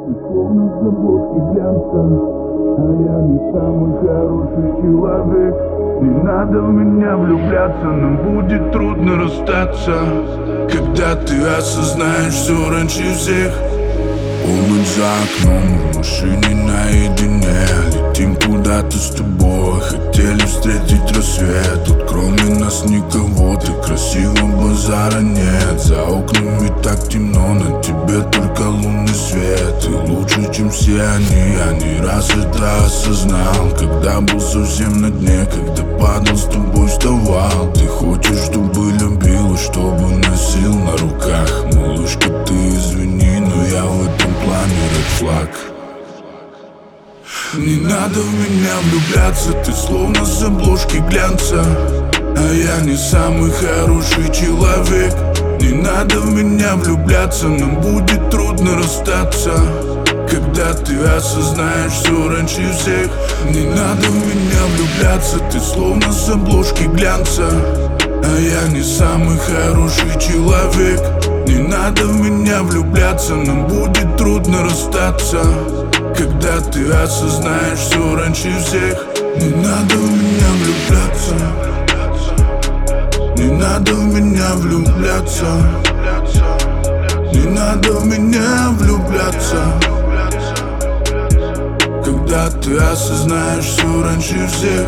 Ты словно с обложки глянца, а я не самый хороший человек. Не надо в меня влюбляться, нам будет трудно расстаться, когда ты осознаешь все раньше всех. Улыб за окном, в машине наедине. Летим куда-то с тобой, хотели встретить рассвет. Тут кроме нас никого, ты красива, базара нет. За окнами так темно, на тебе только лунный свет. Ты лучше, чем все они, я не раз это осознал. Когда был совсем на дне, когда падал, с тобой вставал. Ты хочешь, чтобы любил и чтобы носил на руках. Малышка, ты извини, но я в этом плане red flag. Не надо в меня влюбляться, ты словно с обложки глянца, а я не самый хороший человек. Не надо в меня влюбляться, нам будет трудно расстаться, когда ты осознаешь все раньше всех. Не надо в меня влюбляться, ты словно с обложки глянца, а я не самый хороший человек. Не надо в меня влюбляться, нам будет трудно расстаться, когда ты осознаешь все раньше всех. Не надо в меня влюбляться, не надо в меня влюбляться, не надо в меня влюбляться, когда ты осознаешь все раньше всех.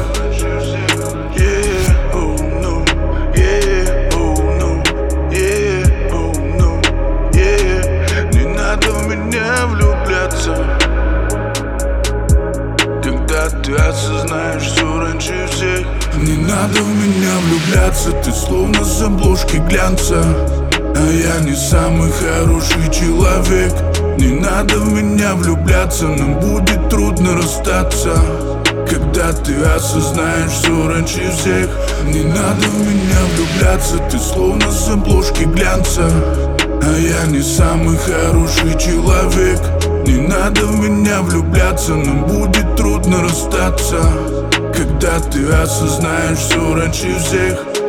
Ты осознаешь все раньше всех. Не надо в меня влюбляться, ты словно с обложки глянца, а я не самый хороший человек. Не надо в меня влюбляться, нам будет трудно расстаться, когда ты осознаешь все раньше всех. Не надо в меня влюбляться, ты словно с обложки глянца, а я не самый хороший человек. Не надо в меня влюбляться, нам будет трудно расстаться, когда ты осознаешь все раньше всех.